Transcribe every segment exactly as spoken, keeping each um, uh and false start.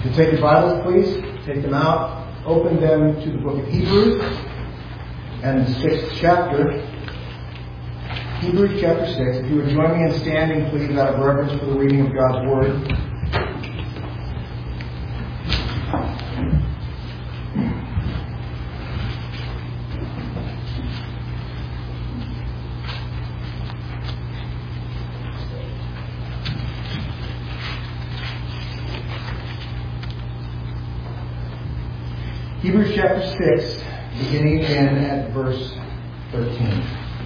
you take your Bibles, please, take them out, open them to the book of Hebrews and the sixth chapter. Hebrews chapter six. If you would join me in standing, please, out of reverence for the reading of God's Word. Hebrews chapter six, beginning in at verse thirteen.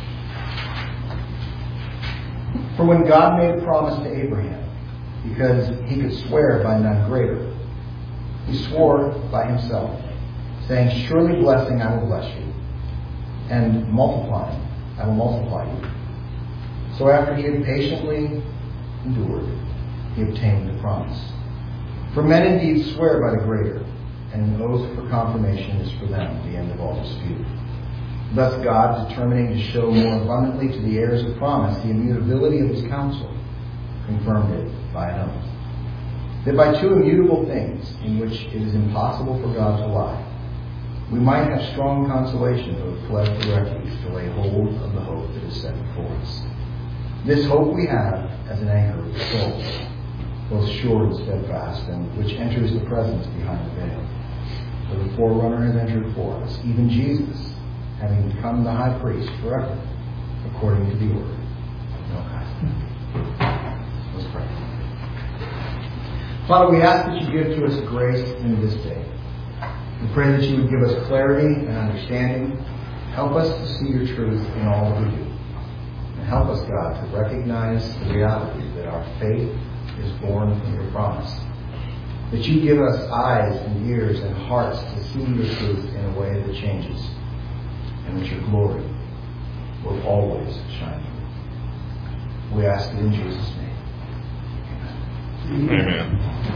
For when God made a promise to Abraham, because he could swear by none greater, he swore by himself, saying, Surely blessing I will bless you, and multiplying I will multiply you. So after he had patiently endured, he obtained the promise. For men indeed swear by the greater, and an oath for confirmation is for them the end of all dispute. Thus God, determining to show more abundantly to the heirs of promise the immutability of his counsel, confirmed it by an oath. That by two immutable things, in which it is impossible for God to lie, we might have strong consolation who have fled for refuge to lay hold of the hope that is set before us. This hope we have as an anchor of the soul, both sure and steadfast, and which enters the presence behind the veil. For the forerunner has entered for us, even Jesus, having become the high priest forever, according to the order of Melchizedek. Let's pray. Father, we ask that you give to us grace in this day. We pray that you would give us clarity and understanding. Help us to see your truth in all that we do. And help us, God, to recognize the reality that our faith is born from your promise. That you give us eyes and ears and hearts to see your truth in a way that changes, and that your glory will always shine through. We ask it in Jesus' name. Amen. Amen.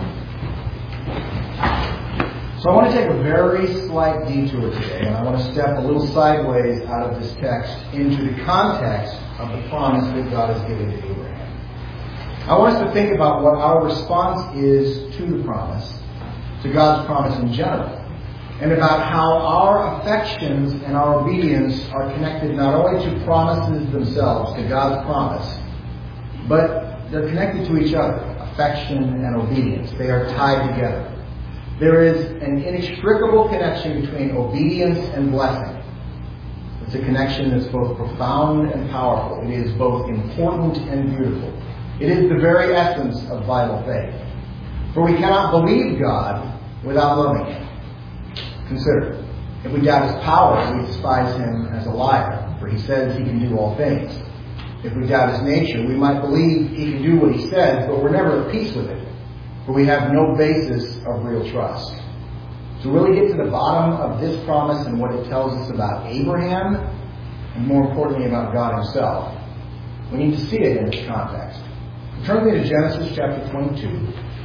So I want to take a very slight detour today, and I want to step a little sideways out of this text into the context of the promise that God has given to Abraham. I want us to think about what our response is to the promise, to God's promise in general, and about how our affections and our obedience are connected not only to promises themselves, to God's promise, but they're connected to each other, affection and obedience. They are tied together. There is an inextricable connection between obedience and blessing. It's a connection that's both profound and powerful. It is both important and beautiful. It is the very essence of vital faith. For we cannot believe God without loving Him. Consider, if we doubt His power, we despise Him as a liar, for He says He can do all things. If we doubt His nature, we might believe He can do what He says, but we're never at peace with it, for we have no basis of real trust. To really get to the bottom of this promise and what it tells us about Abraham, and more importantly about God Himself, we need to see it in its context. Turn with me to Genesis chapter twenty-two.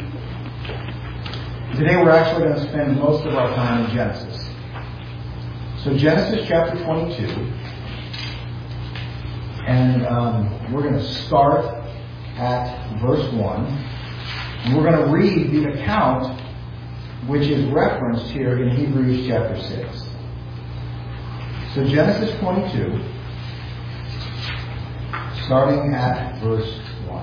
Today we're actually going to spend most of our time in Genesis. So Genesis chapter twenty-two. And um, we're going to start at verse one. And we're going to read the account which is referenced here in Hebrews chapter six. So Genesis twenty-two, starting at verse one.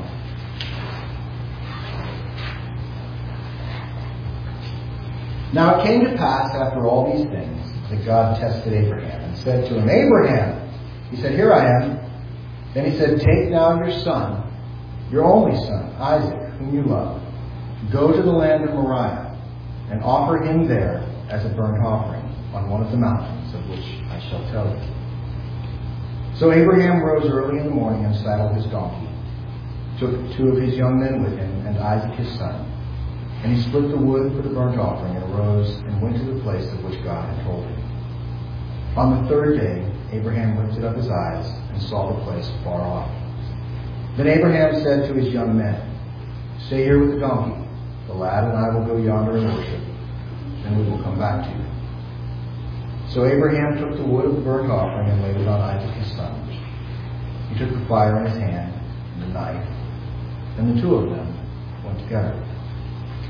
Now it came to pass after all these things that God tested Abraham and said to him, Abraham! He said, Here I am. Then he said, Take now your son, your only son, Isaac, whom you love. Go to the land of Moriah and offer him there as a burnt offering on one of the mountains of which I shall tell you. So Abraham rose early in the morning and saddled his donkey, took two of his young men with him and Isaac his son. And he split the wood for the burnt offering and arose and went to the place of which God had told him. On the third day, Abraham lifted up his eyes and saw the place far off. Then Abraham said to his young men, Stay here with the donkey. The lad and I will go yonder and worship, and we will come back to you. So Abraham took the wood of the burnt offering and laid it on Isaac his son. He took the fire in his hand and the knife, and the two of them went together.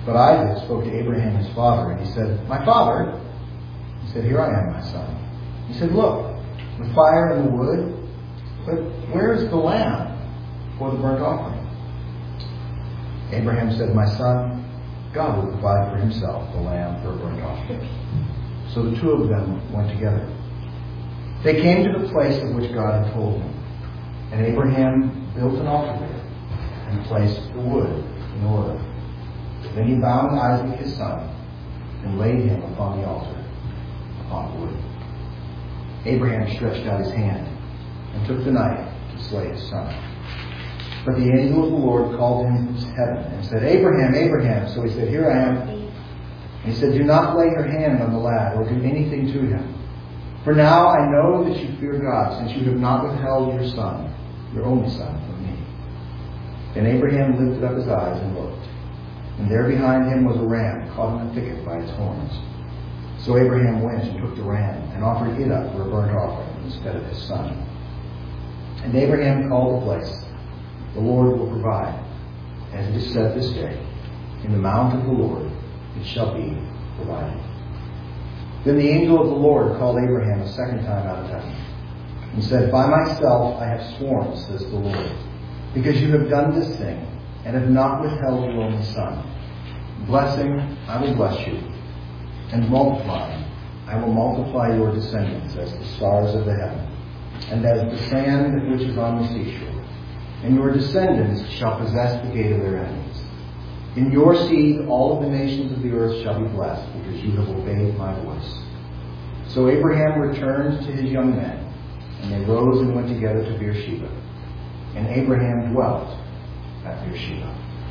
But Isaac spoke to Abraham his father, and he said, "My father." He said, "Here I am, my son." He said, "Look, the fire and the wood, but where is the lamb for the burnt offering?" Abraham said, "My son, God will provide for himself the lamb for a burnt offering." So the two of them went together. They came to the place of which God had told him, and Abraham built an altar there and placed the wood in order. Then he bound Isaac his son and laid him upon the altar, upon wood. Abraham stretched out his hand and took the knife to slay his son. But the angel of the Lord called him from heaven and said, "Abraham, Abraham." So he said, "Here I am." And he said, "Do not lay your hand on the lad or do anything to him. For now I know that you fear God, since you have not withheld your son, your only son, from me." Then Abraham lifted up his eyes and looked. And there behind him was a ram caught in a thicket by its horns. So Abraham went and took the ram and offered it up for a burnt offering instead of his son. And Abraham called the place, "The Lord will provide," as it is said this day, "In the mount of the Lord it shall be provided." Then the angel of the Lord called Abraham a second time out of heaven and said, "By myself I have sworn, says the Lord, because you have done this thing and have not withheld your only son. Blessing, I will bless you, and multiplying, I will multiply your descendants as the stars of the heaven, and as the sand which is on the seashore. And your descendants shall possess the gate of their enemies. In your seed all of the nations of the earth shall be blessed, because you have obeyed my voice." So Abraham returned to his young men, and they rose and went together to Beersheba. And Abraham dwelt at Beersheba.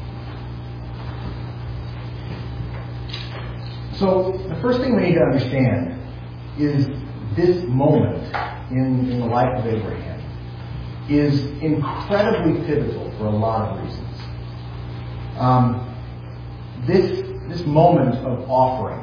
So the first thing we need to understand is this moment in, in the life of Abraham is incredibly pivotal for a lot of reasons. Um, this, this moment of offering,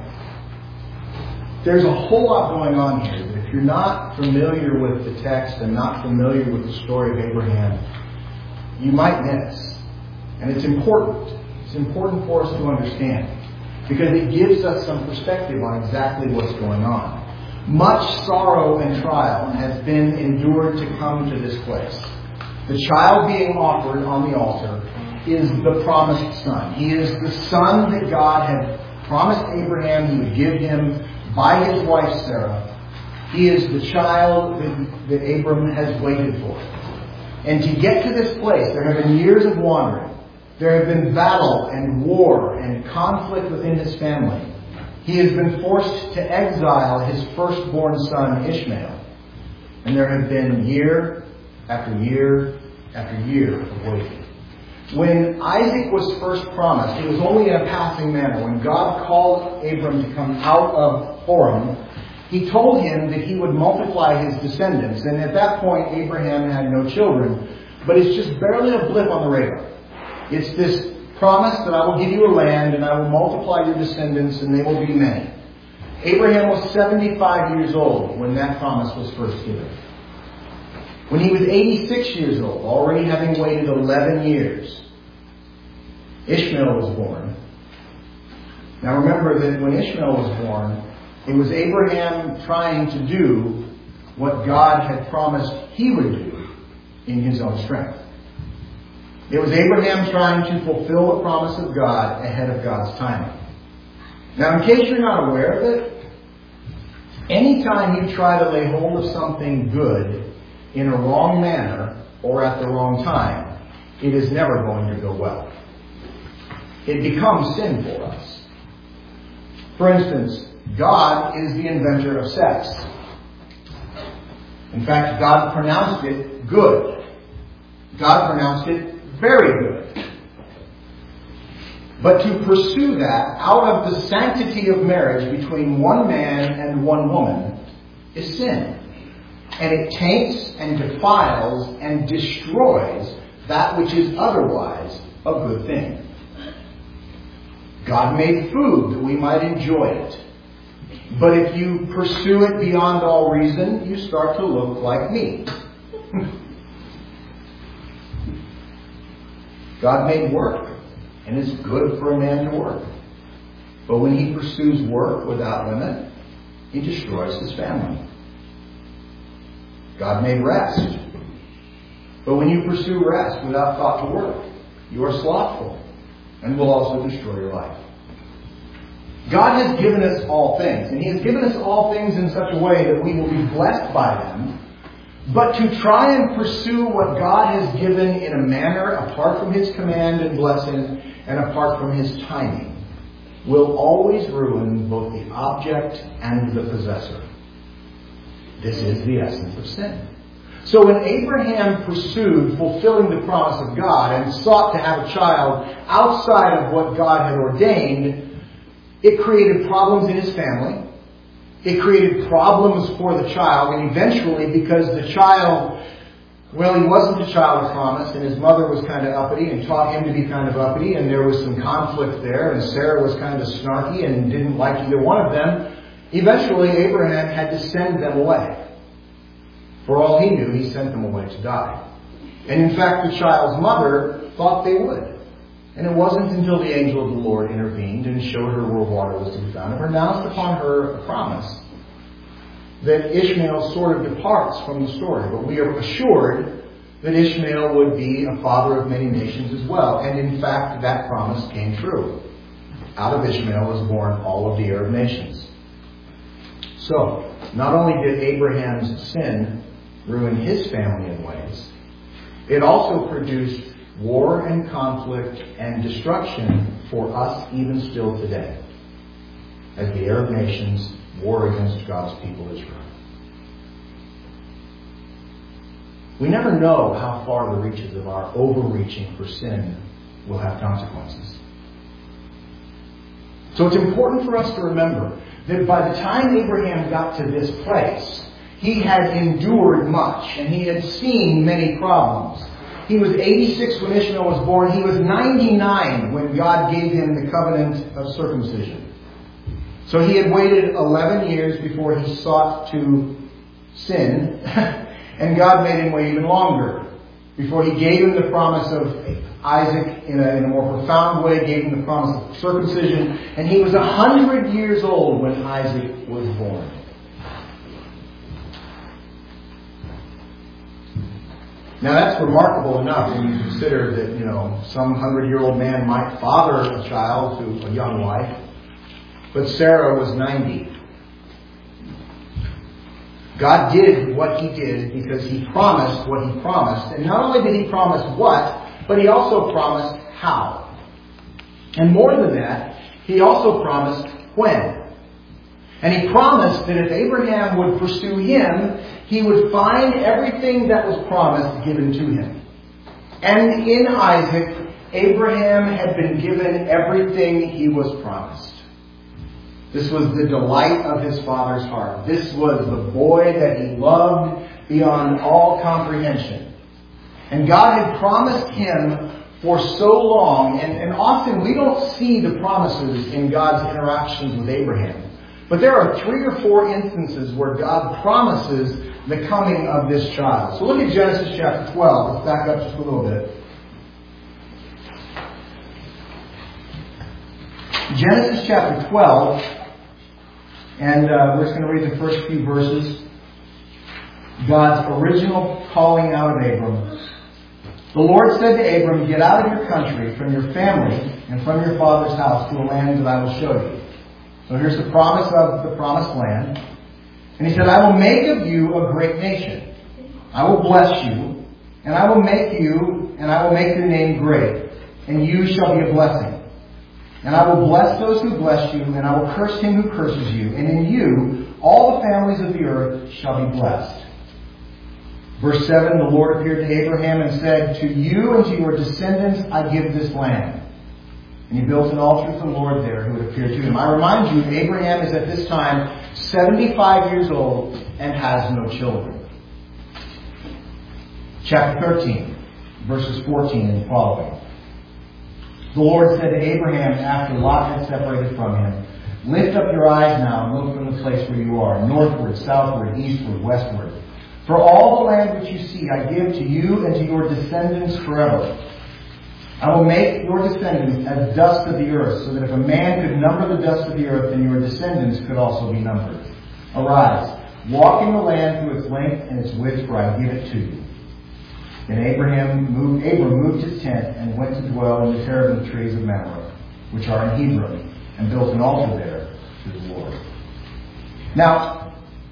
there's a whole lot going on here that if you're not familiar with the text and not familiar with the story of Abraham, you might miss. And it's important. It's important for us to understand, because it gives us some perspective on exactly what's going on. Much sorrow and trial has been endured to come to this place. The child being offered on the altar is the promised son. He is the son that God had promised Abraham he would give him by his wife Sarah. He is the child that, that Abram has waited for. And to get to this place, there have been years of wandering. There have been battle and war and conflict within his family. He has been forced to exile his firstborn son, Ishmael. And there have been year after year after year of waiting. When Isaac was first promised, it was only in a passing manner. When God called Abram to come out of Haran, he told him that he would multiply his descendants. And at that point, Abraham had no children. But it's just barely a blip on the radar. It's this promise that I will give you a land and I will multiply your descendants and they will be many. Abraham was seventy-five years old when that promise was first given. When he was eighty-six years old, already having waited eleven years, Ishmael was born. Now remember that when Ishmael was born, it was Abraham trying to do what God had promised he would do in his own strength. It was Abraham trying to fulfill the promise of God ahead of God's timing. Now, in case you're not aware of it, anytime you try to lay hold of something good in a wrong manner or at the wrong time, it is never going to go well. It becomes sin for us. For instance, God is the inventor of sex. In fact, God pronounced it good. God pronounced it very good. But to pursue that out of the sanctity of marriage between one man and one woman is sin. And it taints and defiles and destroys that which is otherwise a good thing. God made food that we might enjoy it. But if you pursue it beyond all reason, you start to look like meat. God made work, and it's good for a man to work. But when he pursues work without limit, he destroys his family. God made rest. But when you pursue rest without thought to work, you are slothful and will also destroy your life. God has given us all things, and He has given us all things in such a way that we will be blessed by them. But to try and pursue what God has given in a manner apart from His command and blessing and apart from His timing will always ruin both the object and the possessor. This is the essence of sin. So when Abraham pursued fulfilling the promise of God and sought to have a child outside of what God had ordained, it created problems in his family. It created problems for the child, and eventually, because the child, well, he wasn't the child of promise, and his mother was kind of uppity and taught him to be kind of uppity, and there was some conflict there, and Sarah was kind of snarky and didn't like either one of them. Eventually, Abraham had to send them away. For all he knew, he sent them away to die. And in fact, the child's mother thought they would. And it wasn't until the angel of the Lord intervened and showed her where water was to be found and pronounced upon her a promise that Ishmael sort of departs from the story. But we are assured that Ishmael would be a father of many nations as well. And in fact, that promise came true. Out of Ishmael was born all of the Arab nations. So, not only did Abraham's sin ruin his family in ways, it also produced war and conflict and destruction for us even still today, as the Arab nations war against God's people Israel. We never know how far the reaches of our overreaching for sin will have consequences. So it's important for us to remember that by the time Abraham got to this place, he had endured much and he had seen many problems. He was eighty-six when Ishmael was born. He was ninety-nine when God gave him the covenant of circumcision. So he had waited eleven years before he sought to sin. And God made him wait even longer before He gave him the promise of Isaac in a, in a more profound way, gave him the promise of circumcision. And he was a hundred years old when Isaac was born. Now that's remarkable enough when you consider that, you know, some hundred-year-old man might father a child to a young wife. But Sarah was ninety. God did what He did because He promised what He promised. And not only did He promise what, but He also promised how. And more than that, He also promised when. And He promised that if Abraham would pursue Him, he would find everything that was promised given to him. And in Isaac, Abraham had been given everything he was promised. This was the delight of his father's heart. This was the boy that he loved beyond all comprehension. And God had promised him for so long, and, and often we don't see the promises in God's interactions with Abraham. But there are three or four instances where God promises the coming of this child. So look at Genesis chapter twelve. Let's back up just a little bit. Genesis chapter twelve, and uh, we're just going to read the first few verses. God's original calling out of Abram. The Lord said to Abram, "Get out of your country, from your family, and from your father's house to a land that I will show you." So here's the promise of the promised land. And He said, "I will make of you a great nation. I will bless you, and I will make you, and I will make your name great, and you shall be a blessing. And I will bless those who bless you, and I will curse him who curses you. And in you, all the families of the earth shall be blessed." Verse seven, the Lord appeared to Abraham and said, "To you and to your descendants I give this land." And He built an altar to the Lord there who had appeared to him. I remind you, Abraham is at this time seventy-five years old and has no children. Chapter thirteen, verses fourteen and following. The Lord said to Abraham after Lot had separated from him, "Lift up your eyes now and look from the place where you are, northward, southward, eastward, westward. For all the land which you see I give to you and to your descendants forever. I will make your descendants as dust of the earth, so that if a man could number the dust of the earth, then your descendants could also be numbered. Arise, walk in the land through its length and its width, for I give it to you. Then Abraham moved, Abram moved his tent and went to dwell in the terebinth trees of Mamre, which are in Hebron, and built an altar there to the Lord. Now,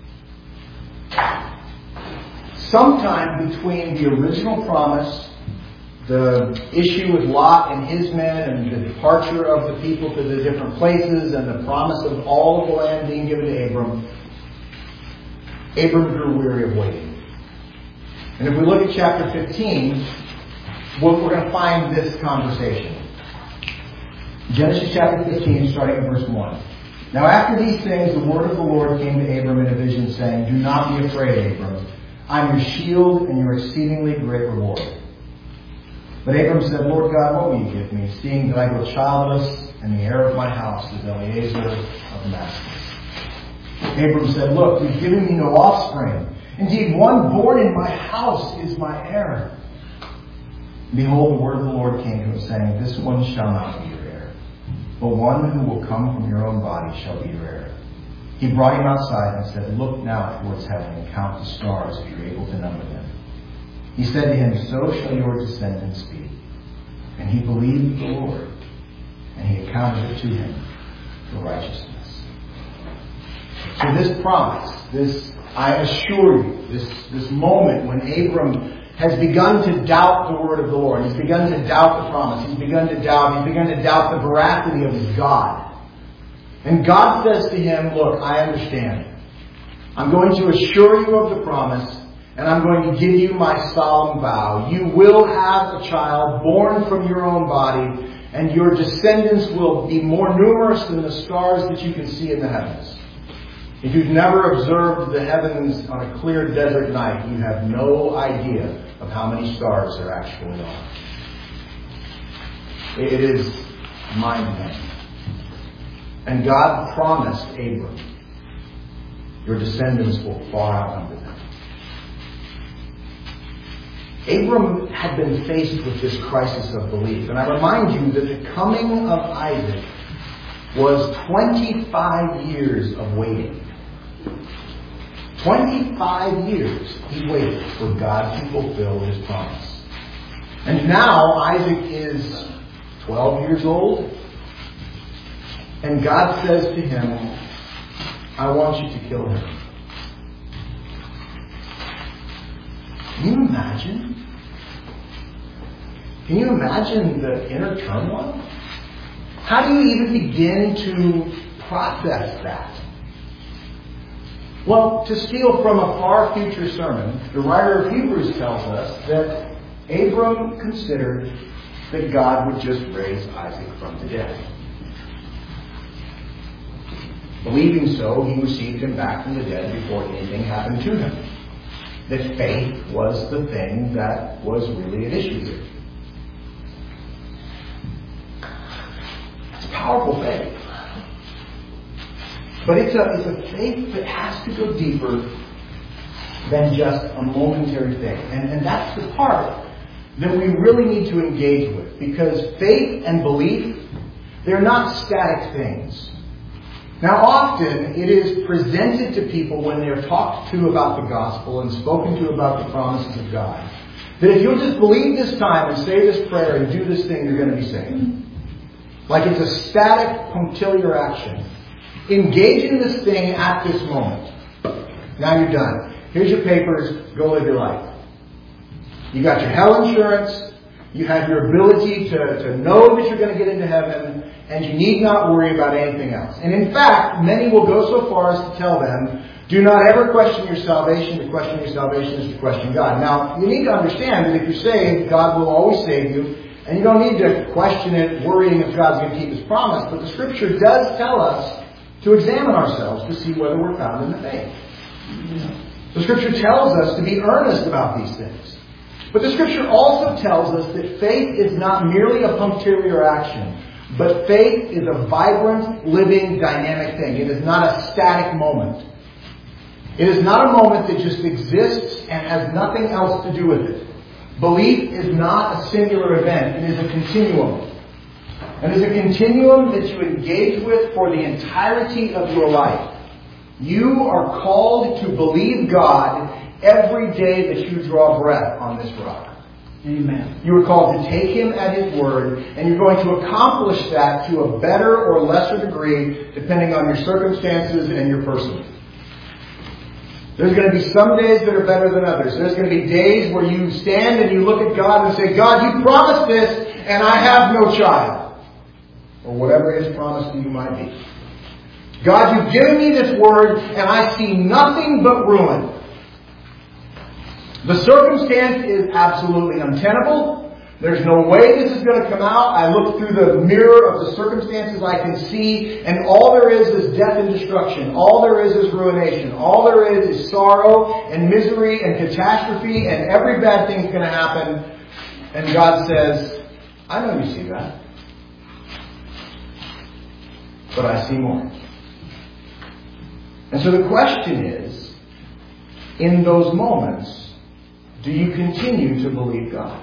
sometime between the original promise, the issue with Lot and his men, and the departure of the people to the different places, and the promise of all of the land being given to Abram, Abram grew weary of waiting. And if we look at chapter fifteen, we're going to find this conversation. Genesis chapter fifteen, starting in verse one. Now after these things, the word of the Lord came to Abram in a vision, saying, Do not be afraid, Abram. I am your shield and your exceedingly great reward. But Abram said, Lord God, what will you give me, seeing that I go childless, and the heir of my house is Eliezer of Damascus? Abram said, Look, you've given me no offspring. Indeed, one born in my house is my heir. Behold, the word of the Lord came to him, saying, This one shall not be your heir, but one who will come from your own body shall be your heir. He brought him outside and said, Look now towards heaven and count the stars if you are able to number them. He said to him, So shall your descendants be. And he believed the Lord, and he accounted it to him for righteousness. So this promise, this, I assure you, this, this moment when Abram has begun to doubt the word of the Lord, he's begun to doubt the promise, he's begun to doubt, he's begun to doubt the veracity of his God. And God says to him, Look, I understand. I'm going to assure you of the promise, and I'm going to give you my solemn vow. You will have a child born from your own body, and your descendants will be more numerous than the stars that you can see in the heavens. If you've never observed the heavens on a clear desert night, you have no idea of how many stars there actually are. It is mind-blowing. And God promised Abram, your descendants will far outnumber them. Abram had been faced with this crisis of belief. And I remind you that the coming of Isaac was twenty-five years of waiting. twenty-five years he waited for God to fulfill his promise. And now Isaac is twelve years old. And God says to him, I want you to kill him. Can you imagine? Can you imagine the inner turmoil? How do you even begin to process that? Well, to steal from a far future sermon, the writer of Hebrews tells us that Abram considered that God would just raise Isaac from the dead. Believing so, he received him back from the dead before anything happened to him. That faith was the thing that was really at issue here. It's powerful faith. But it's a, it's a faith that has to go deeper than just a momentary thing. And, and that's the part that we really need to engage with. Because faith and belief, they're not static things. Now often it is presented to people when they're talked to about the gospel and spoken to about the promises of God, that if you'll just believe this time and say this prayer and do this thing, you're going to be saved. Like it's a static, punctiliar action. Engage in this thing at this moment. Now you're done. Here's your papers. Go live your life. You got your hell insurance. You have your ability to, to know that you're going to get into heaven. And you need not worry about anything else. And in fact, many will go so far as to tell them, do not ever question your salvation. To question your salvation is to question God. Now, you need to understand that if you're saved, God will always save you. And you don't need to question it, worrying if God's going to keep His promise. But the Scripture does tell us to examine ourselves to see whether we're found in the faith. The Scripture tells us to be earnest about these things. But the Scripture also tells us that faith is not merely a punctiliar action. But faith is a vibrant, living, dynamic thing. It is not a static moment. It is not a moment that just exists and has nothing else to do with it. Belief is not a singular event. It is a continuum. And it is a continuum that you engage with for the entirety of your life. You are called to believe God every day that you draw breath on this rock. Amen. You are called to take Him at His word, and you're going to accomplish that to a better or lesser degree depending on your circumstances and your person. There's going to be some days that are better than others. There's going to be days where you stand and you look at God and say, God, you promised this, and I have no child. Or whatever His promise to you might be. God, you've given me this word, and I see nothing but ruin. The circumstance is absolutely untenable. There's no way this is going to come out. I look through the mirror of the circumstances I can see, and all there is is death and destruction. All there is is ruination. All there is is sorrow and misery and catastrophe, and every bad thing's going to happen. And God says, I know you see that. But I see more. And so the question is, in those moments, do you continue to believe God?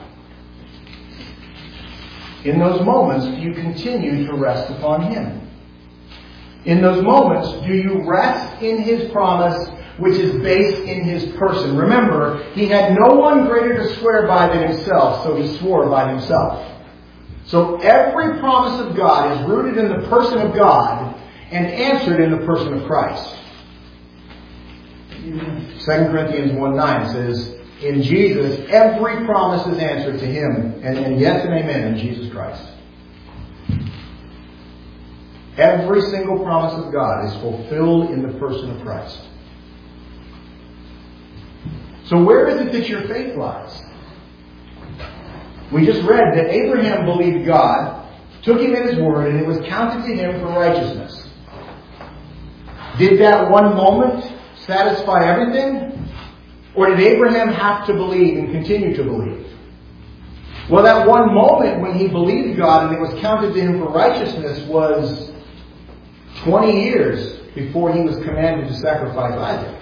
In those moments, do you continue to rest upon Him? In those moments, do you rest in His promise, which is based in His person? Remember, He had no one greater to swear by than Himself, so He swore by Himself. So every promise of God is rooted in the person of God and answered in the person of Christ. Second Corinthians one nine says, in Jesus, every promise is answered to Him, and, and yes and amen in Jesus Christ. Every single promise of God is fulfilled in the person of Christ. So where is it that your faith lies? We just read that Abraham believed God, took Him at His word, and it was counted to him for righteousness. Did that one moment satisfy everything? Or did Abraham have to believe and continue to believe? Well, that one moment when he believed God and it was counted to him for righteousness was twenty years before he was commanded to sacrifice Isaac.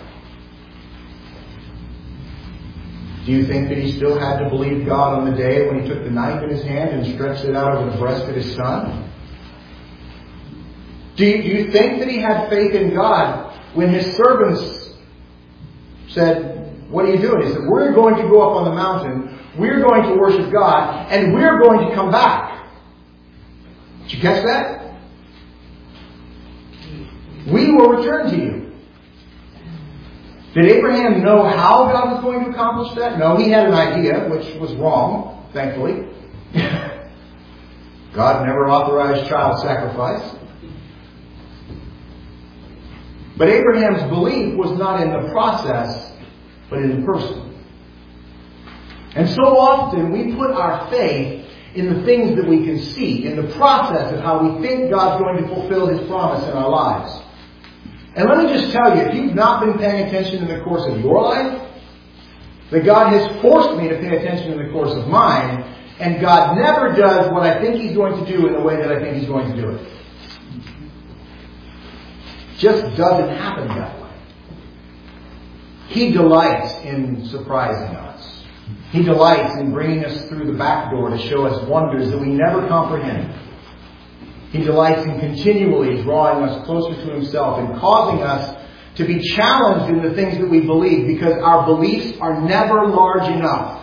Do you think that he still had to believe God on the day when he took the knife in his hand and stretched it out over the breast of his son? Do you, do you think that he had faith in God when his servants said, what are you doing? He said, we're going to go up on the mountain, we're going to worship God, and we're going to come back. Did you catch that? We will return to you. Did Abraham know how God was going to accomplish that? No, he had an idea, which was wrong, thankfully. God never authorized child sacrifice. But Abraham's belief was not in the process, but in the person. And so often we put our faith in the things that we can see, in the process of how we think God's going to fulfill His promise in our lives. And let me just tell you, if you've not been paying attention in the course of your life, that God has forced me to pay attention in the course of mine, and God never does what I think He's going to do in the way that I think He's going to do it. It just doesn't happen that way. He delights in surprising us. He delights in bringing us through the back door to show us wonders that we never comprehend. He delights in continually drawing us closer to Himself and causing us to be challenged in the things that we believe, because our beliefs are never large enough.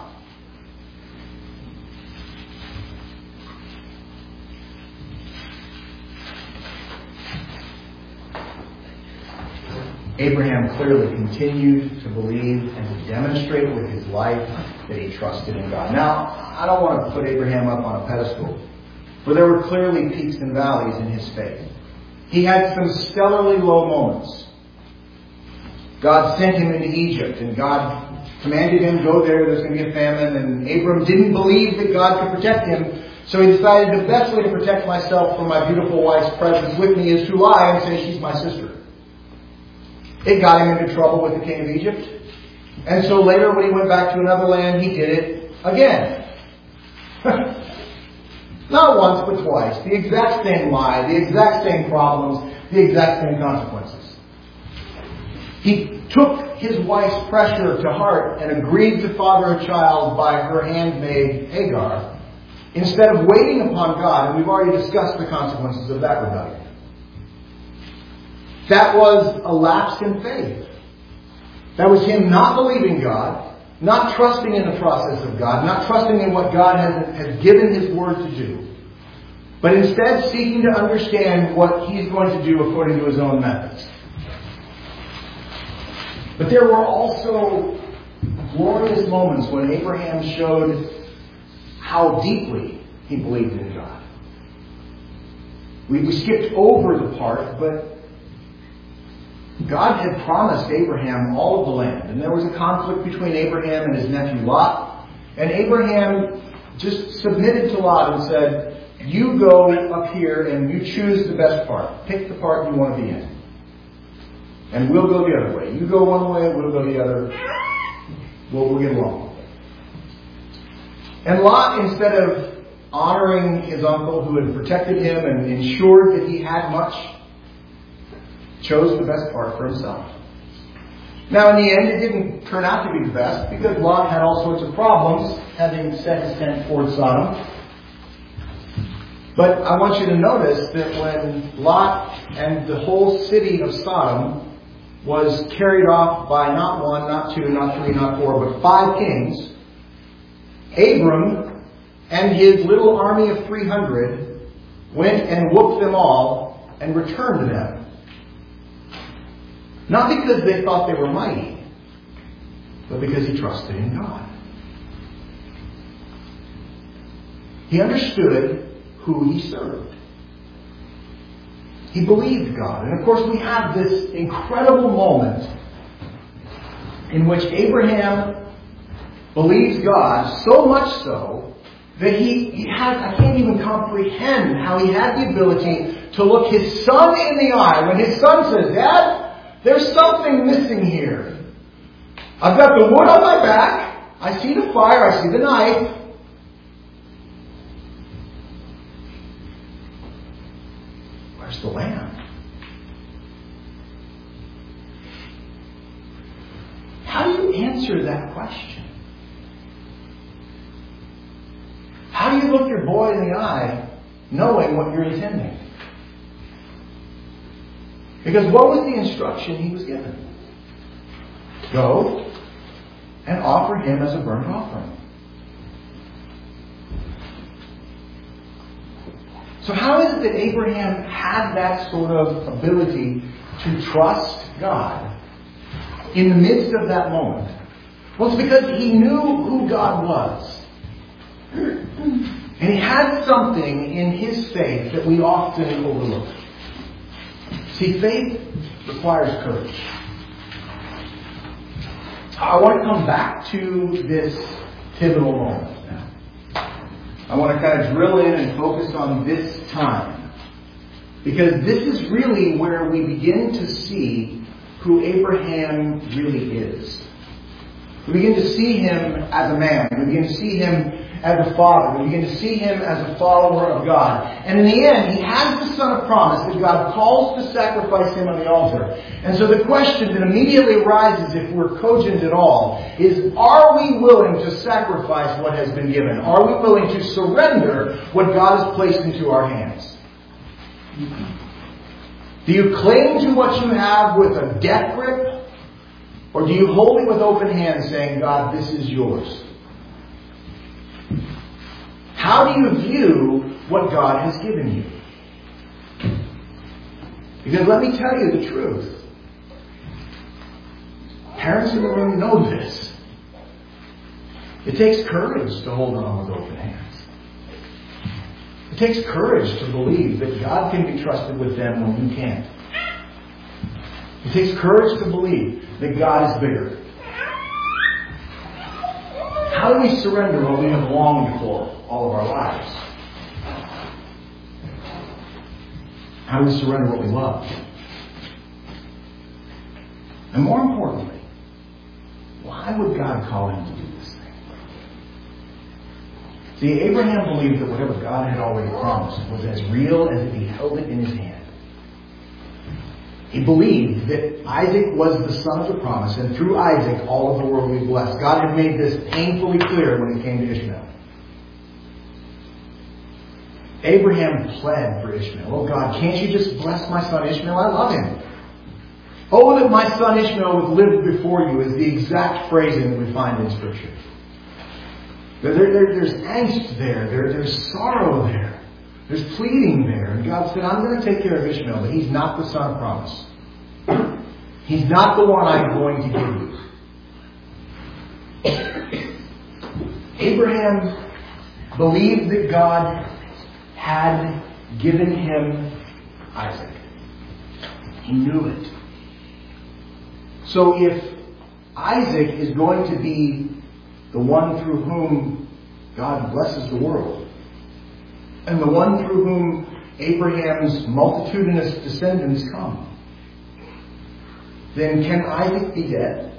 Abraham clearly continued to believe and to demonstrate with his life that he trusted in God. Now, I don't want to put Abraham up on a pedestal, but there were clearly peaks and valleys in his faith. He had some stellarly low moments. God sent him into Egypt, and God commanded him, go there, there's going to be a famine, and Abram didn't believe that God could protect him, so he decided the best way to protect myself from my beautiful wife's presence with me is to lie and say she's my sister. It got him into trouble with the king of Egypt. And so later when he went back to another land, he did it again. Not once, but twice. The exact same lie, the exact same problems, the exact same consequences. He took his wife's pressure to heart and agreed to father a child by her handmaid Hagar, instead of waiting upon God. And we've already discussed the consequences of that rebellion. That was a lapse in faith. That was him not believing God, not trusting in the process of God, not trusting in what God has, has given his word to do, but instead seeking to understand what he's going to do according to his own methods. But there were also glorious moments when Abraham showed how deeply he believed in God. We, we skipped over the part, but God had promised Abraham all of the land. And there was a conflict between Abraham and his nephew Lot. And Abraham just submitted to Lot and said, you go up here and you choose the best part. Pick the part you want to be in. And we'll go the other way. You go one way, we'll go the other. We'll, we'll get along. And Lot, instead of honoring his uncle who had protected him and ensured that he had much, chose the best part for himself. Now, in the end, it didn't turn out to be the best because Lot had all sorts of problems having set his tent toward Sodom. But I want you to notice that when Lot and the whole city of Sodom was carried off by not one, not two, not three, not four, but five kings, Abram and his little army of three hundred went and whooped them all and returned to them. Not because they thought they were mighty, but because he trusted in God. He understood who he served. He believed God. And of course we have this incredible moment in which Abraham believes God so much so that he, he has, I can't even comprehend how he had the ability to look his son in the eye when his son says, Dad, there's something missing here. I've got the wood on my back. I see the fire. I see the knife. Where's the lamb? How do you answer that question? How do you look your boy in the eye knowing what you're intending? Because what was the instruction he was given? Go and offer him as a burnt offering. So how is it that Abraham had that sort of ability to trust God in the midst of that moment? Well, it's because he knew who God was. And he had something in his faith that we often overlook. See, faith requires courage. I want to come back to this pivotal moment now. I want to kind of drill in and focus on this time. Because this is really where we begin to see who Abraham really is. We begin to see him as a man. We begin to see him as a father. We begin to see him as a follower of God. And in the end, he has the son of promise that God calls to sacrifice him on the altar. And so the question that immediately arises, if we're cogent at all, is are we willing to sacrifice what has been given? Are we willing to surrender what God has placed into our hands? Do you cling to what you have with a death grip? Or do you hold it with open hands saying, God, this is yours? How do you view what God has given you? Because let me tell you the truth. Parents in the room know this. It takes courage to hold on with open hands. It takes courage to believe that God can be trusted with them when you can't. It takes courage to believe that God is bigger. How do we surrender what we have longed for all of our lives? How do we surrender what we love? And more importantly, why would God call him to do this thing? See, Abraham believed that whatever God had already promised was as real as if he held it in his hand. He believed that Isaac was the son of the promise, and through Isaac all of the world would be blessed. God had made this painfully clear when it came to Ishmael. Abraham pled for Ishmael. Oh God, can't you just bless my son Ishmael? I love him. Oh, that my son Ishmael would live before you is the exact phrasing that we find in Scripture. There, there, there's angst there. there. There's sorrow there. There's pleading there. And God said, I'm going to take care of Ishmael, but he's not the son of promise. He's not the one I'm going to give you. Abraham believed that God had given him Isaac. He knew it. So if Isaac is going to be the one through whom God blesses the world, and the one through whom Abraham's multitudinous descendants come, then can Isaac be dead?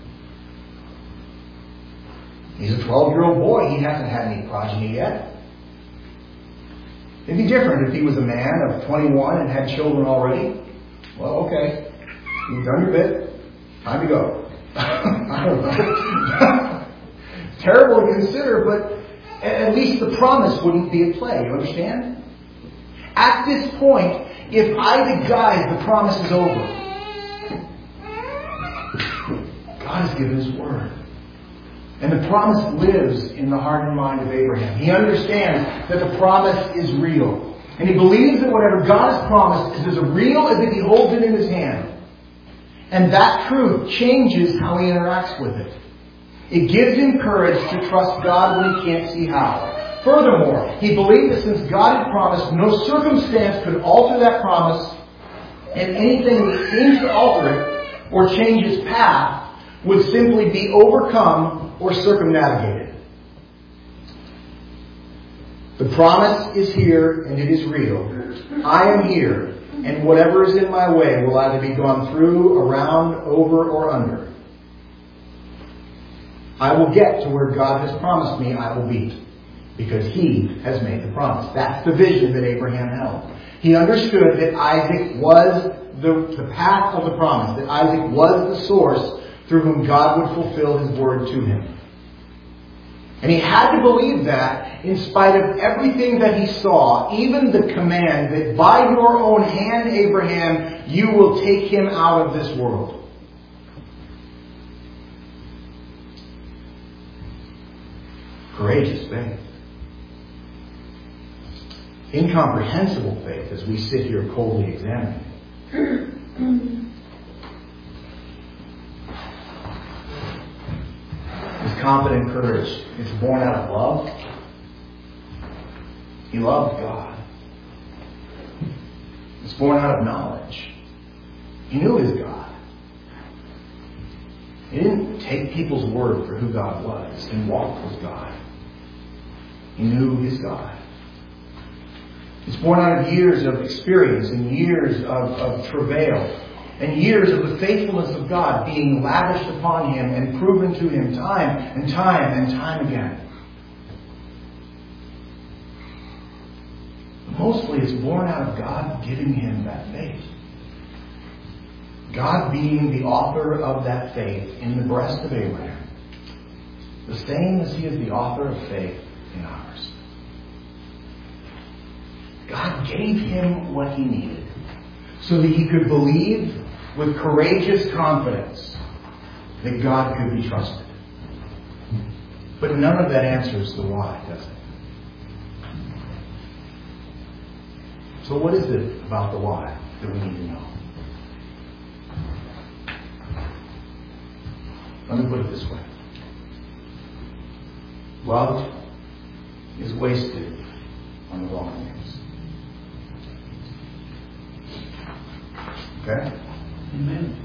He's a twelve-year-old boy. He hasn't had any progeny yet. It'd be different if he was a man of twenty-one and had children already. Well, okay. You've done your bit. Time to go. I don't know. Terrible to consider, but at least the promise wouldn't be at play. You understand? At this point, if Isaac dies, the promise is over. God has given His word. And the promise lives in the heart and mind of Abraham. He understands that the promise is real. And he believes that whatever God has promised is as real as if he holds it in his hand. And that truth changes how he interacts with it. It gives him courage to trust God when he can't see how. Furthermore, he believed that since God had promised, no circumstance could alter that promise, and anything that seems to alter it or change its path would simply be overcome or circumnavigated. The promise is here and it is real. I am here, and whatever is in my way will either be gone through, around, over, or under. I will get to where God has promised me I will be, because He has made the promise. That's the vision that Abraham held. He understood that Isaac was the, the path of the promise, that Isaac was the source through whom God would fulfill His word to him. And he had to believe that in spite of everything that he saw, even the command that by your own hand, Abraham, you will take him out of this world. Courageous faith. Incomprehensible faith as we sit here coldly examining it. His confident courage is born out of love. He loved God. It's born out of knowledge. He knew his God. He didn't take people's word for who God was and walk with God. He knew his God. It's born out of years of experience and years of, of travail and years of the faithfulness of God being lavished upon him and proven to him time and time and time again. Mostly it's born out of God giving him that faith. God being the author of that faith in the breast of Abraham. The same as He is the author of faith in ours. God gave him what he needed so that he could believe with courageous confidence that God could be trusted. But none of that answers the why, does it? So what is it about the why that we need to know? Let me put it this way. Love is wasted on the wrong things. Okay? Amen.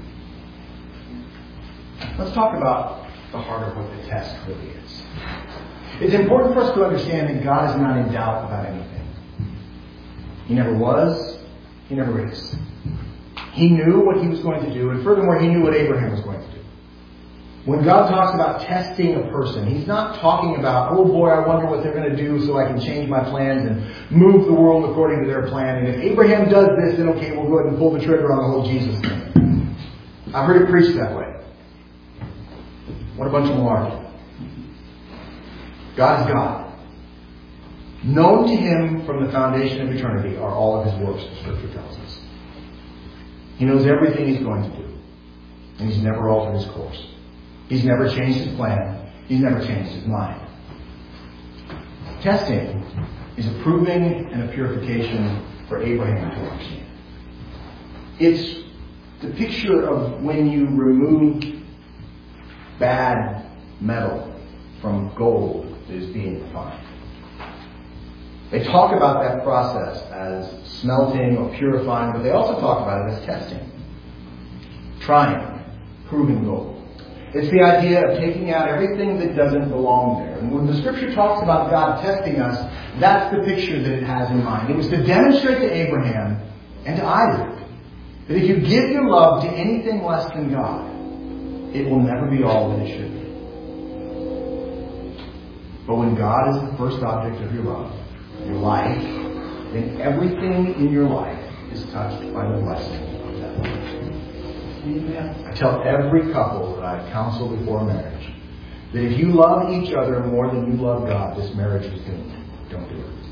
Let's talk about the heart of what the test really is. It's important for us to understand that God is not in doubt about anything. He never was. He never is. He knew what he was going to do, and furthermore, he knew what Abraham was going to do. When God talks about testing a person, He's not talking about, oh boy, I wonder what they're going to do so I can change my plans and move the world according to their plan. And if Abraham does this, then okay, we'll go ahead and pull the trigger on the whole Jesus thing. I've heard it preached that way. What a bunch of malarkey. God is God. Known to Him from the foundation of eternity are all of His works, the Scripture tells us. He knows everything He's going to do. And He's never altered His course. He's never changed His plan. He's never changed His mind. Testing is a proving and a purification for Abraham to understand. It's the picture of when you remove bad metal from gold that is being refined. They talk about that process as smelting or purifying, but they also talk about it as testing. Trying, proving gold. It's the idea of taking out everything that doesn't belong there. And when the Scripture talks about God testing us, that's the picture that it has in mind. It was to demonstrate to Abraham and to Isaac that if you give your love to anything less than God, it will never be all that it should be. But when God is the first object of your love, your life, then everything in your life is touched by the blessing of that love. Amen. I tell every couple that I counsel before marriage that if you love each other more than you love God, this marriage is doomed. Don't do it.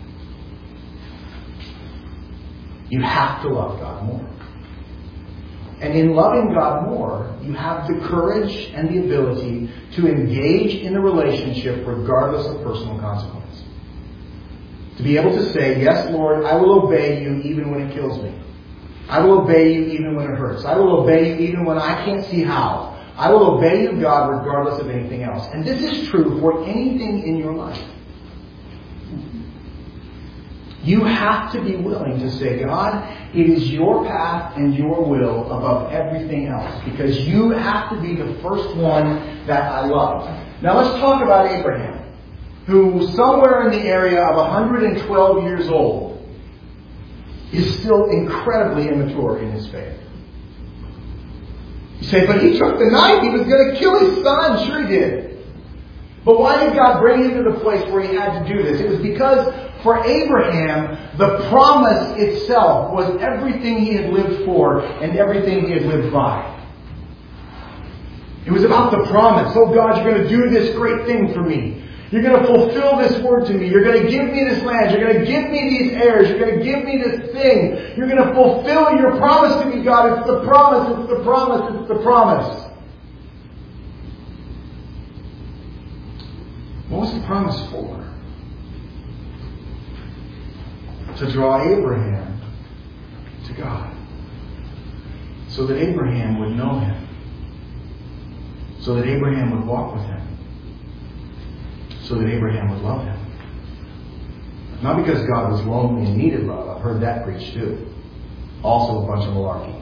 You have to love God more. And in loving God more, you have the courage and the ability to engage in the relationship regardless of personal consequence. To be able to say, yes, Lord, I will obey you even when it kills me. I will obey you even when it hurts. I will obey you even when I can't see how. I will obey you, God, regardless of anything else. And this is true for anything in your life. You have to be willing to say, God, it is your path and your will above everything else. Because you have to be the first one that I love. Now let's talk about Abraham, who somewhere in the area of one hundred twelve years old is still incredibly immature in his faith. You say, but he took the knife. He was going to kill his son. Sure he did. But why did God bring him to the place where he had to do this? It was because for Abraham, the promise itself was everything he had lived for and everything he had lived by. It was about the promise. Oh God, you're going to do this great thing for me. You're going to fulfill this word to me. You're going to give me this land. You're going to give me these heirs. You're going to give me this thing. You're going to fulfill your promise to me, God. It's the promise. It's the promise. It's the promise. What was the promise for? To draw Abraham to God. So that Abraham would know Him. So that Abraham would walk with Him. So that Abraham would love Him. Not because God was lonely and needed love. I've heard that preached too. Also a bunch of malarkey.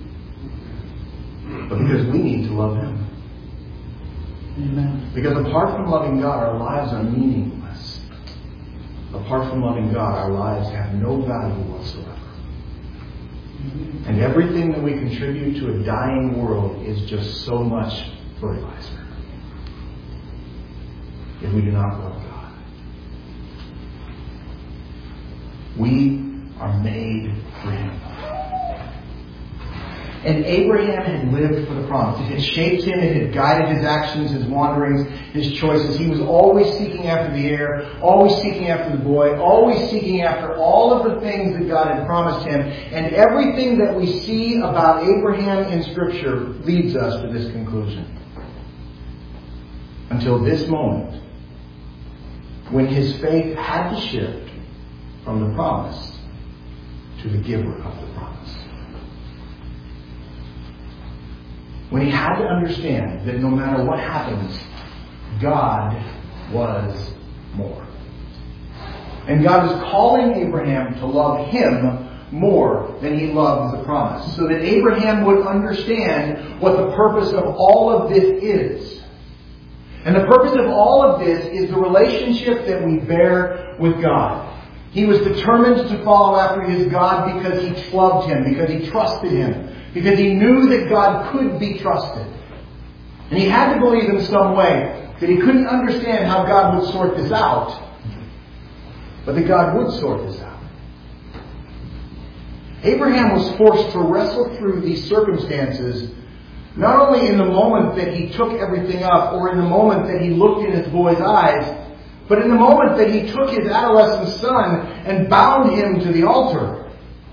But because we need to love Him. Amen. Because apart from loving God, our lives are meaningless. Apart from loving God, our lives have no value whatsoever. Amen. And everything that we contribute to a dying world is just so much fertilizer. If we do not love God. We are made for Him. And Abraham had lived for the promise. It had shaped him. It had guided his actions, his wanderings, his choices. He was always seeking after the heir, always seeking after the boy, always seeking after all of the things that God had promised him. And everything that we see about Abraham in Scripture leads us to this conclusion. Until this moment, when his faith had to shift from the promise to the giver of the promise. When he had to understand that no matter what happens, God was more. And God was calling Abraham to love Him more than he loved the promise. So that Abraham would understand what the purpose of all of this is. And the purpose of all of this is the relationship that we bear with God. He was determined to follow after his God because he loved Him, because he trusted Him, because he knew that God could be trusted. And he had to believe in some way that he couldn't understand how God would sort this out, but that God would sort this out. Abraham was forced to wrestle through these circumstances, not only in the moment that he took everything up, or in the moment that he looked in his boy's eyes, but in the moment that he took his adolescent son and bound him to the altar.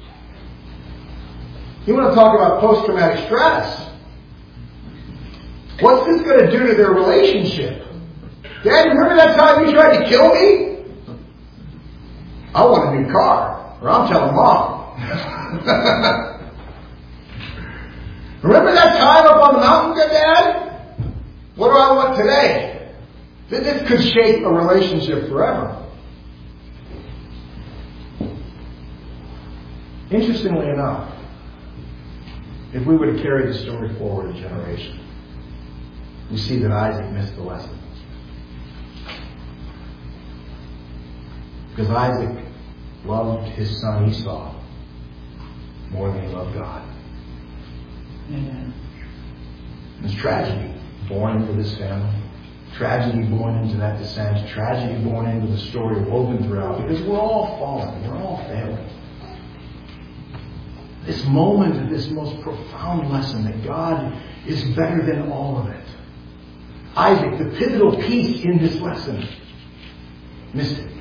You want to talk about post-traumatic stress? What's this going to do to their relationship? Dad, remember that time you tried to kill me? I want a new car, or I'm telling Mom. Remember that time up on the mountain, Dad? What do I want today? This could shape a relationship forever. Interestingly enough, if we were to carry the story forward a generation, we see that Isaac missed the lesson. Because Isaac loved his son Esau more than he loved God. Amen. There's tragedy born into this family. Tragedy born into that descent. Tragedy born into the story woven throughout. Because we're all fallen. We're all failing. This moment of this most profound lesson that God is better than all of it. Isaac, the pivotal piece in this lesson, missed it.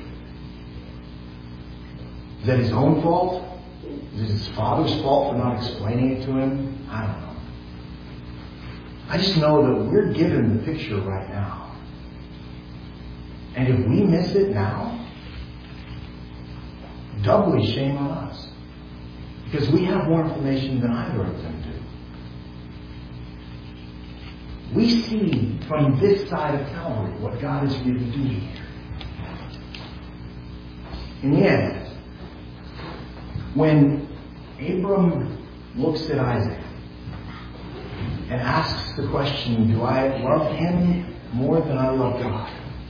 Is that his own fault? Is it his father's fault for not explaining it to him? I don't know. I just know that we're given the picture right now. And if we miss it now, doubly shame on us. Because we have more information than either of them do. We see from this side of Calvary what God is really doing here. In the end, when Abram looks at Isaac and asks the question, do I love him more than I love God?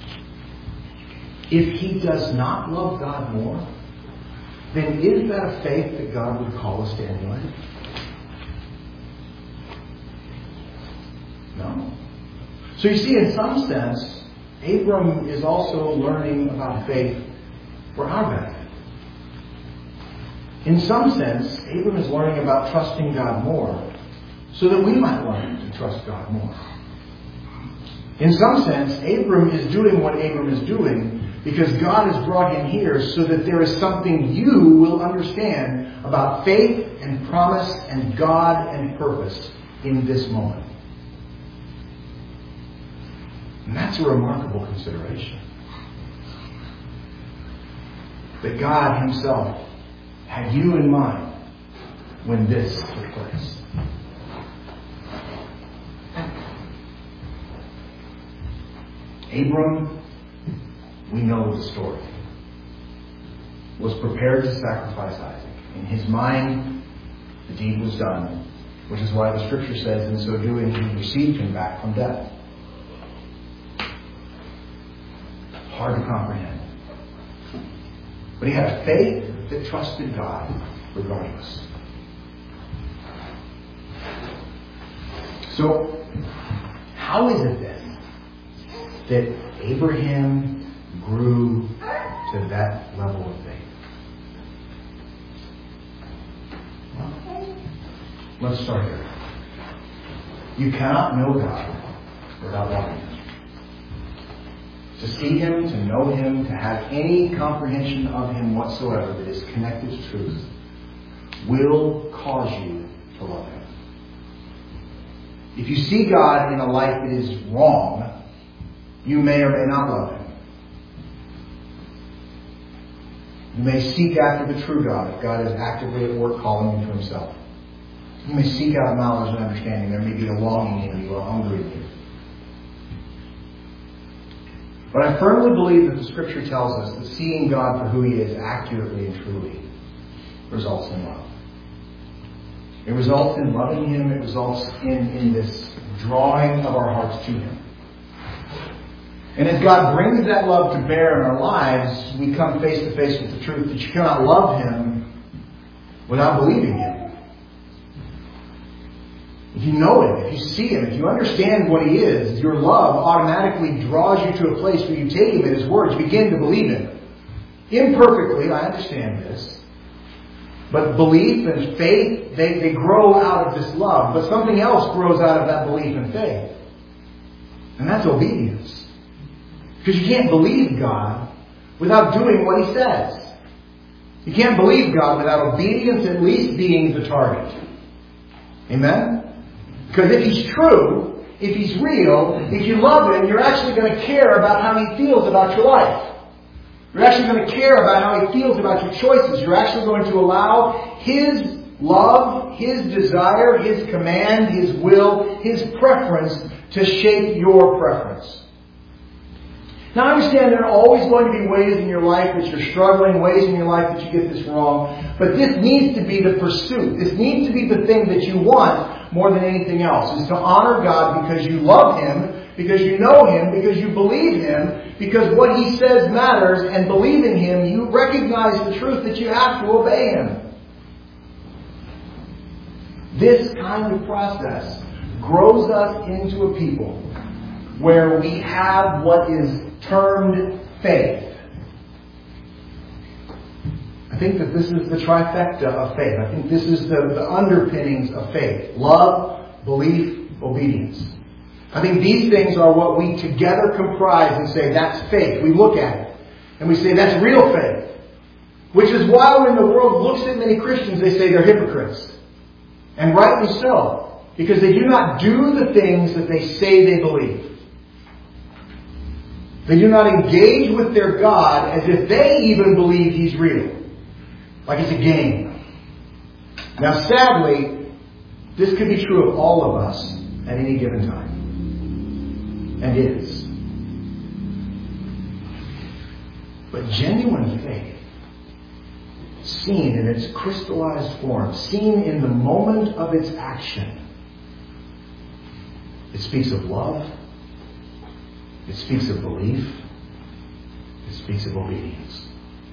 If he does not love God more, then is that a faith that God would call us to emulate? No. So you see, in some sense, Abram is also learning about faith for our benefit. In some sense, Abram is learning about trusting God more so that we might learn to trust God more. In some sense, Abram is doing what Abram is doing because God has brought him here so that there is something you will understand about faith and promise and God and purpose in this moment. And that's a remarkable consideration. That God himself had you in mind when this took place. Abram, we know the story, was prepared to sacrifice Isaac. In his mind, the deed was done, which is why the scripture says, in so doing, he received him back from death. Hard to comprehend. But he had a faith that trusted God regardless. So, how is it then that Abraham grew to that level of faith? Well, let's start here. You cannot know God without loving him. To see him, to know him, to have any comprehension of him whatsoever that is connected to truth will cause you to love him. If you see God in a light that is wrong, you may or may not love him. You may seek after the true God if God is actively at work calling you to himself. You may seek out knowledge and understanding. There may be a longing in you, a hunger in you. But I firmly believe that the Scripture tells us that seeing God for who he is accurately and truly results in love. It results in loving him. It results in, in this drawing of our hearts to him. And as God brings that love to bear in our lives, we come face to face with the truth that you cannot love him without believing him. You you know Him, if you see Him, if you understand what He is, your love automatically draws you to a place where you take Him at His word. You begin to believe Him. Imperfectly, I understand this. But belief and faith, they, they grow out of this love. But something else grows out of that belief and faith. And that's obedience. Because you can't believe God without doing what He says. You can't believe God without obedience at least being the target. Amen? Because if He's true, if He's real, if you love Him, you're actually going to care about how He feels about your life. You're actually going to care about how He feels about your choices. You're actually going to allow His love, His desire, His command, His will, His preference to shape your preference. Now I understand there are always going to be ways in your life that you're struggling, ways in your life that you get this wrong. But this needs to be the pursuit. This needs to be the thing that you want more than anything else. Is to honor God because you love Him, because you know Him, because you believe Him, because what He says matters, and believe in Him, you recognize the truth that you have to obey Him. This kind of process grows us into a people where we have what is termed faith. I think that this is the trifecta of faith. I think this is the, the underpinnings of faith. Love, belief, obedience. I think these things are what we together comprise and say, that's faith. We look at it and we say, that's real faith. Which is why when the world looks at many Christians, they say they're hypocrites. And rightly so. Because they do not do the things that they say they believe. They do not engage with their God as if they even believe He's real. Like it's a game. Now sadly, this could be true of all of us at any given time. And is. But genuine faith, seen in its crystallized form, seen in the moment of its action, it speaks of love. It speaks of belief. It speaks of obedience.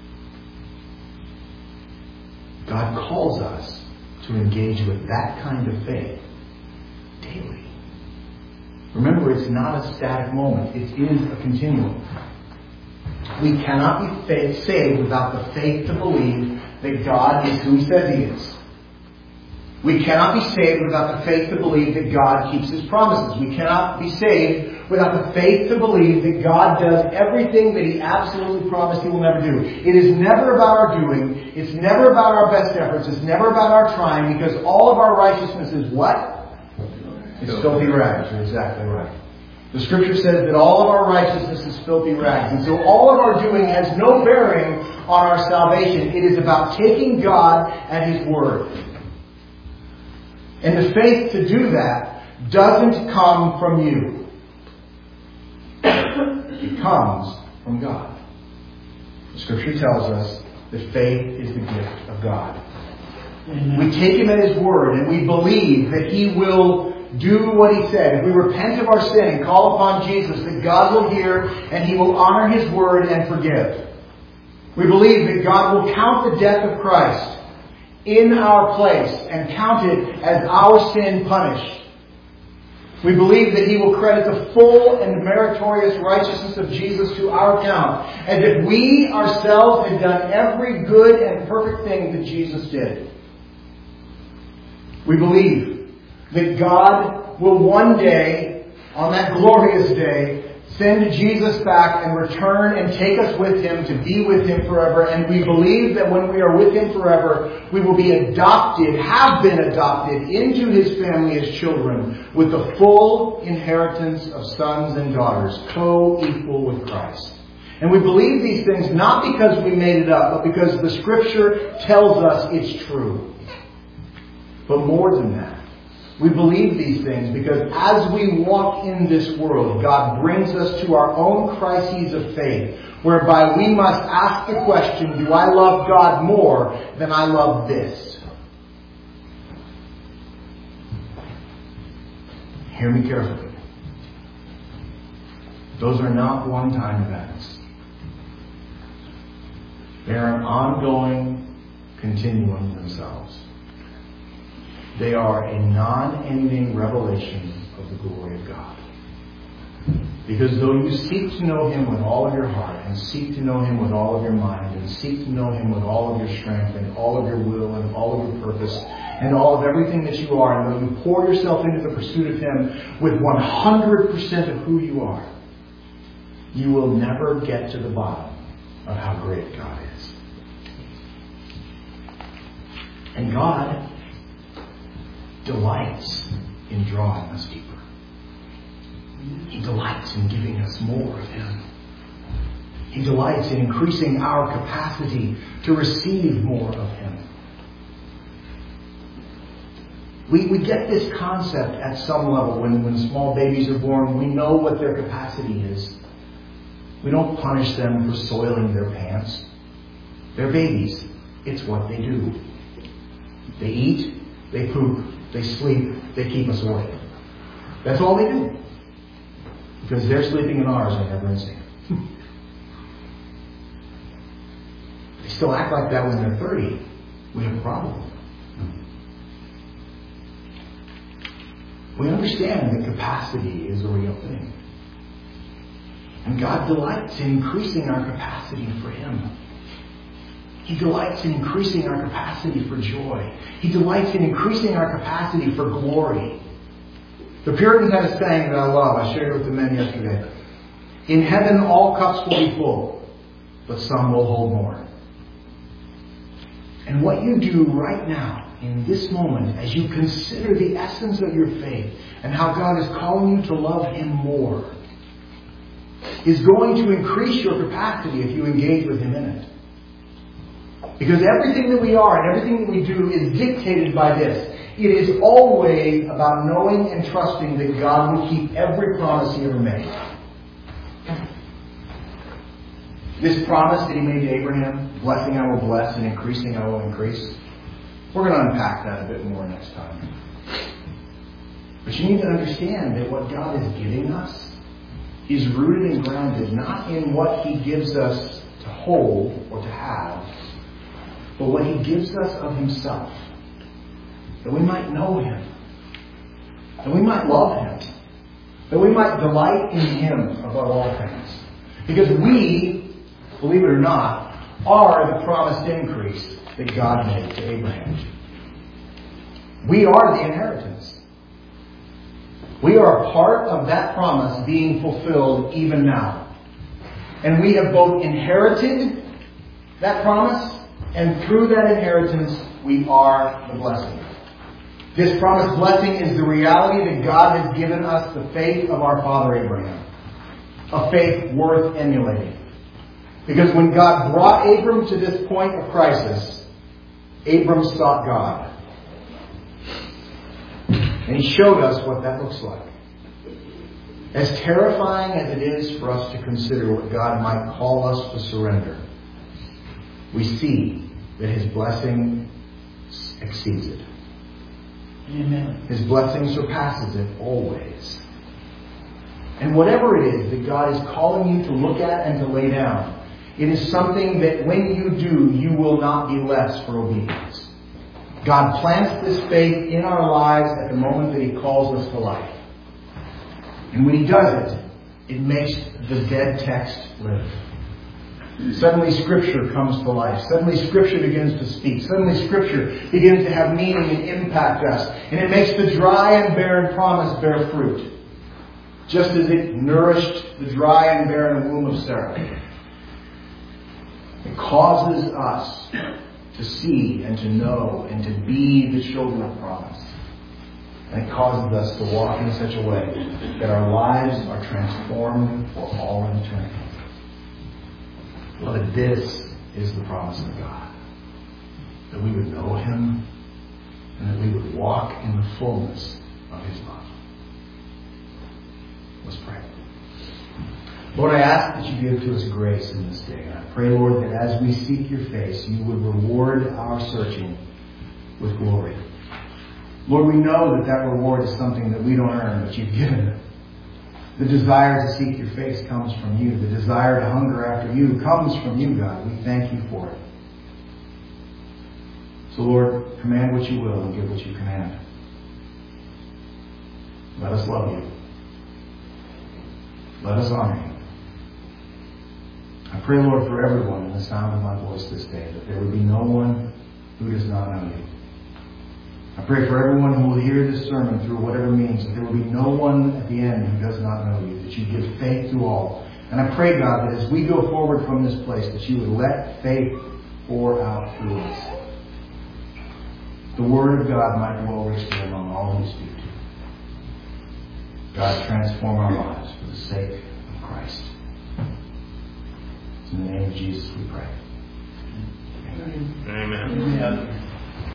God calls us to engage with that kind of faith daily. Remember, it's not a static moment. It is a continuum. We cannot be saved without the faith to believe that God is who He says He is. We cannot be saved without the faith to believe that God keeps His promises. We cannot be saved without the faith to believe that God does everything that He absolutely promised He will never do. It is never about our doing. It's never about our best efforts. It's never about our trying, because all of our righteousness is what? It's filthy rags. You're exactly right. The Scripture says that all of our righteousness is filthy rags. And so all of our doing has no bearing on our salvation. It is about taking God at His word. And the faith to do that doesn't come from you. It comes from God. The Scripture tells us that faith is the gift of God. Amen. We take Him at His word and we believe that He will do what He said. If we repent of our sin and call upon Jesus, that God will hear and He will honor His word and forgive. We believe that God will count the death of Christ in our place and count it as our sin punished. We believe that He will credit the full and meritorious righteousness of Jesus to our account, as if we ourselves had done every good and perfect thing that Jesus did. We believe that God will one day, on that glorious day, send Jesus back and return and take us with Him to be with Him forever. And we believe that when we are with Him forever, we will be adopted, have been adopted into His family as children with the full inheritance of sons and daughters, co-equal with Christ. And we believe these things not because we made it up, but because the Scripture tells us it's true. But more than that, we believe these things because as we walk in this world, God brings us to our own crises of faith, whereby we must ask the question, do I love God more than I love this? Hear me carefully. Those are not one-time events. They are an ongoing continuum themselves. They are a non-ending revelation of the glory of God. Because though you seek to know Him with all of your heart, and seek to know Him with all of your mind, and seek to know Him with all of your strength, and all of your will, and all of your purpose, and all of everything that you are, and when you pour yourself into the pursuit of Him with one hundred percent of who you are, you will never get to the bottom of how great God is. And God delights in drawing us deeper. He delights in giving us more of Him. He delights in increasing our capacity to receive more of Him. We, we get this concept at some level when, when small babies are born. We know what their capacity is. We don't punish them for soiling their pants. They're babies. It's what they do. They eat, they poop, they sleep, they keep us awake. That's all they do. Because they're sleeping in ours and never insane. They still act like that when they're thirty. We have a problem. We understand that capacity is a real thing. And God delights in increasing our capacity for Him. He delights in increasing our capacity for joy. He delights in increasing our capacity for glory. The Puritans had a saying that I love. I shared it with the men yesterday. In heaven, all cups will be full, but some will hold more. And what you do right now, in this moment, as you consider the essence of your faith and how God is calling you to love Him more, is going to increase your capacity if you engage with Him in it. Because everything that we are and everything that we do is dictated by this. It is always about knowing and trusting that God will keep every promise He ever made. This promise that He made to Abraham, blessing I will bless and increasing I will increase, we're going to unpack that a bit more next time. But you need to understand that what God is giving us is rooted and grounded not in what He gives us to hold or to have, but what He gives us of Himself. That we might know Him. That we might love Him. That we might delight in Him above all things. Because we, believe it or not, are the promised increase that God made to Abraham. We are the inheritance. We are a part of that promise being fulfilled even now. And we have both inherited that promise, and through that inheritance, we are the blessing. This promised blessing is the reality that God has given us the faith of our father Abraham. A faith worth emulating. Because when God brought Abram to this point of crisis, Abram sought God. And He showed us what that looks like. As terrifying as it is for us to consider what God might call us to surrender, we see that His blessing exceeds it. Amen. His blessing surpasses it always. And whatever it is that God is calling you to look at and to lay down, it is something that when you do, you will not be less for obedience. God plants this faith in our lives at the moment that He calls us to life. And when He does it, it makes the dead text live. Suddenly Scripture comes to life. Suddenly Scripture begins to speak. Suddenly Scripture begins to have meaning and impact us. And it makes the dry and barren promise bear fruit. Just as it nourished the dry and barren womb of Sarah. It causes us to see and to know and to be the children of promise. And it causes us to walk in such a way that our lives are transformed for all eternity. Beloved, this is the promise of God. That we would know Him and that we would walk in the fullness of His love. Let's pray. Lord, I ask that You give to us grace in this day. And I pray, Lord, that as we seek Your face, You would reward our searching with glory. Lord, we know that that reward is something that we don't earn, but You've given. The desire to seek Your face comes from You. The desire to hunger after You comes from You, God. We thank You for it. So Lord, command what you will and give what you command. Let us love you. Let us honor you. I pray, Lord, for everyone in the sound of my voice this day, that there would be no one who does not know you. I pray for everyone who will hear this sermon through whatever means, that there will be no one at the end who does not know you, that you give faith to all. And I pray, God, that as we go forward from this place, that you would let faith pour out through us. The Word of God might dwell richly among all who speak to. God, transform our lives for the sake of Christ. In the name of Jesus we pray.